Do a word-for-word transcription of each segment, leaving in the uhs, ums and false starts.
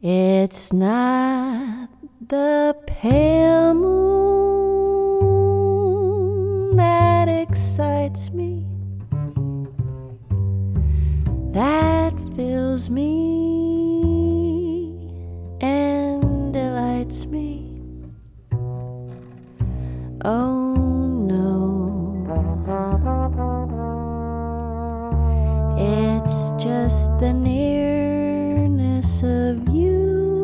It's not the pale moon that excites me, that fills me and delights me. Oh no, it's just the nearness of you.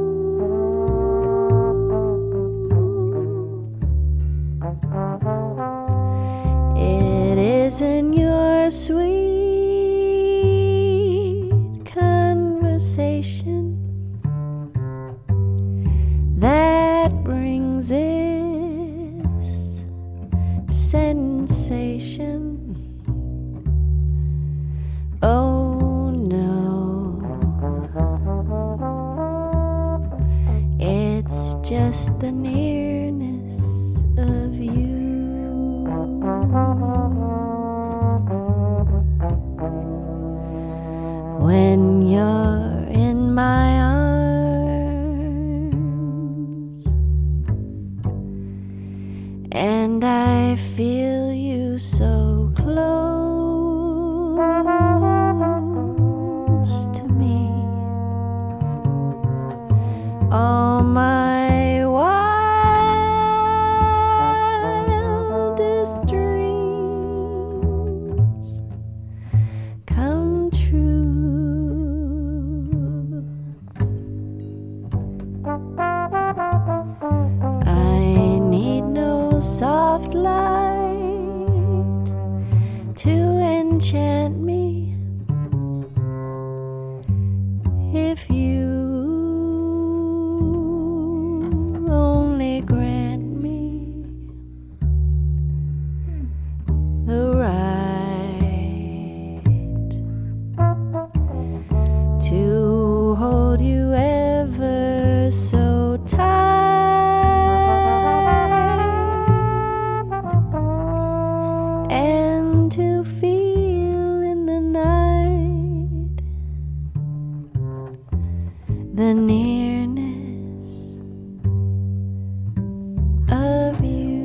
It isn't your sweet conversation that brings this sensation. Oh no, it's just the nearness of you. When you're in my arms and I feel you so close to me, all my wildest dreams come true. I need no soft light to enchant me. If you only grant me the right to hold you ever so tight and to feel in the night the nearness of you.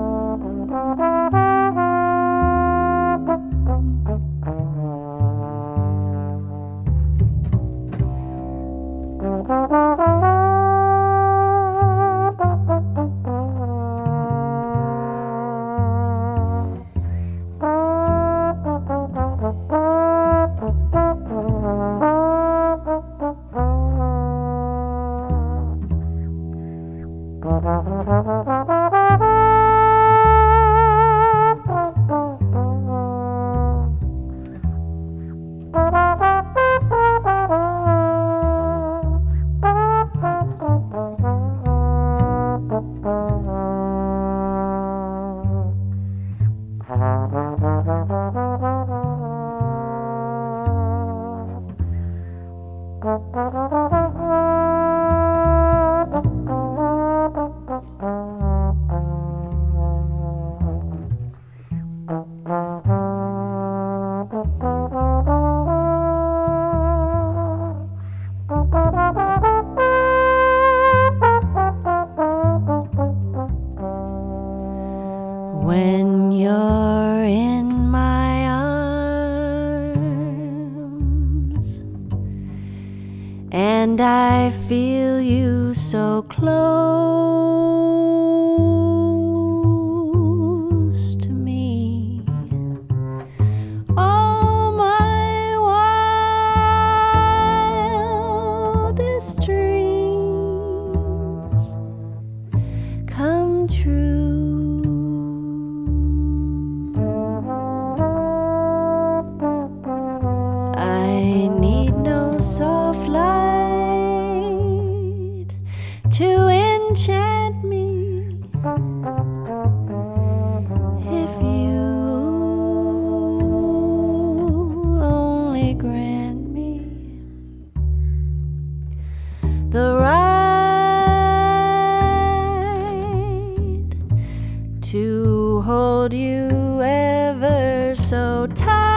When you're in my arms and I feel you so close to me, all my wildest dreams come true. I need no soft light to enchant me. If you only grant me the right to hold you ever so tight